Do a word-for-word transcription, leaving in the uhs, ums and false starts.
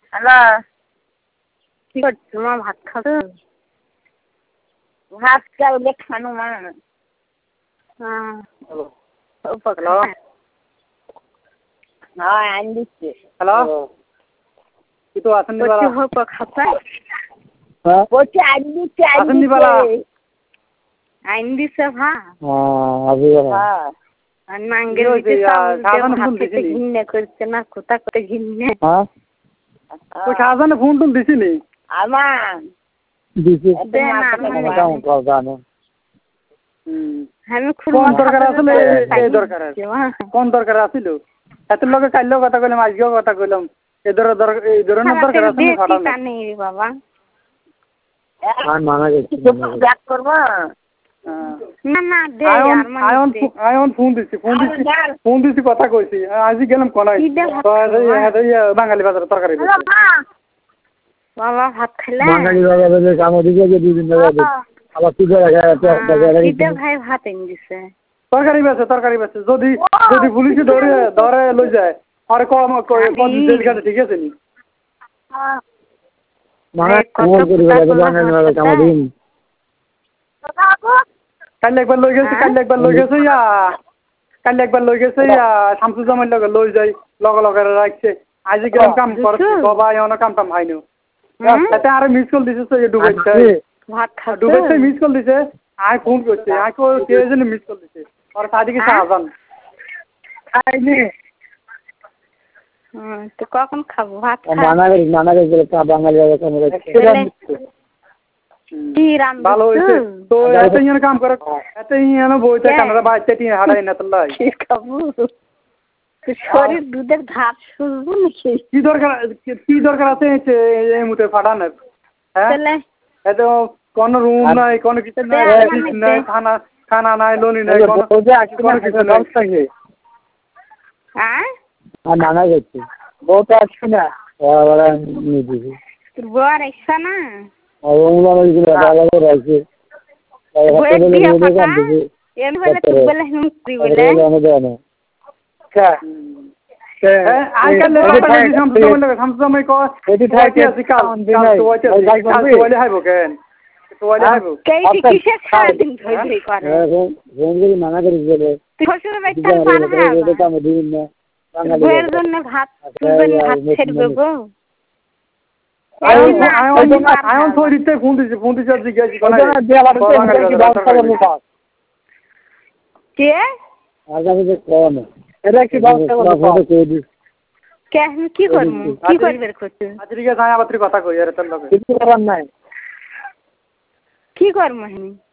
Hello, কি করছো মা? ভাত খাবে? ভাত চাউলে খানো মা। হ্যাঁ। হ্যালো, হ্যাঁ আইন দিচ্ছে। হ্যালো, কিছু আছেন নি বালা? হোক খাতা হ্যাঁ, বলছি আইন দিচ্ছে, আইন আসেন নি বালা? দিচ্ছে। আইন দিছে ভা হ্যাঁ, আজি বালা। হ্যাঁ। আর নাঙ্গেল কি দিতে হয়েছে? চাউল সাজানো দিয়ে ফুল ভাত খেতে দিছিনি? ঘিন্নে করছে না, কোথা করে ঘিন্নে। হ্যাঁ, ওই শাহজাহানে ফোন টোন দিছিনি? আমার দিছি। দে না, আমি কাম করদানো। হুম। আমি খুব কোন দরকার আসলে এই দরকার আছে? কোন দরকার আছিল? এত লগে কাইলেও কথা কইলাম, আজকেও কথা কইলাম। এই ধর এই ধরনের দরকার আছে না ফাটানো। কানে বাবা আর মানা গেছে। ব্যাক করবো। না না দে আয়ন আর মানে আয়ন আয়ন ফোন দিছি, ফোন দিছি, ফোন দিছি কথা কইছি। আজি গেলাম কোনায়। বাঙালি বাজারে তরকারি দিছি। বাবা ভাত খেলে? বাঙালি বাজারে কাম দিকে যে দুই দিন ধরে আবার কি করে কিদে ভাই ভাত এনে দিছে। তরকারি বেছে তরকারি বেছে যদি যদি পুলিশে ধরে ধরে লই যায় আর কম কম জেল কাটে, ঠিক আছে নি? মানে খবর করি বলে বাঙালি বাজারে কাম দিন। কাল একবার লই গেছে, কাল একবার লই গেছে ইয়া কাল একবার লই গেছে ইয়া শামসুজ্জামান লগে লই যাই লগে লগে রাখছে। আজি গেলাম কাম করছি বাবা এমন কাম টাম হয়নি। এতে আর মিস কল দিছে তো ডুবাইছে ভাত খা ডুবাইছে মিস কল দিছে। আই ফোন করছে আই কো কে জানি মিস কল দিছে আর সাদিকে শাহজাহান আইনি। হুম, তো কখন খাবো ভাত? মানা গেছে মানা গেছে কা বাঙালি বাজারে কাম করছে। কি রাম ভালো হইছে তো এত ইন কাম করে এত ইন বইতে কানাডা বাইতে টি হাড়াই না তলাই কি খাবো? শরীর দুধের ভাত শুজবো নাকি? কি দরকার কি দরকার আছে এই মুতে ফাটানোর? হ্যাঁ এত কোন রুম নাই, কোন কিছু নাই, নাই খানা খানা নাই, লনি নাই, কোন কিছু নাই। হ্যাঁ আর মানা গেছে বহুত আছে না ওরা নি দিবি তোর বর এসা না ওগুলো ওগুলো ভালো রাখছে বইয়ের দিয়া পাতা এর বলে তুই বলে হুম তুই বলে আচ্ছা আজকাল লেখা আছে শামসুজ্জামান লাগে শামসুজ্জামান কো এটি থাকে আছে কাল কাল তো আছে কাল তো ওইলে হাইবো কেন তো ওইলে হাইবো কেই কি কিসে সারা দিন ধই ধই করে রোজ মানা করি বলে তুই শ্বশুর বাড়িতে পারবে এটা কাম দিন না বইয়ের জন্য ভাত তুলবেন ভাত ছেড়বে গো। আয়ন আয়ন আয়ন তো দিতে ফোন দিছে ফোন দিছে জিজ্ঞাসা কোনা কে আগামী যে কোন এটা কি ব্যবস্থা করতে হবে কে আমি কি করব কি করবে করতে আজকে ছায়া বাত্রি কথা কই আরে তোর লগে কিছু করার নাই কি করব আমি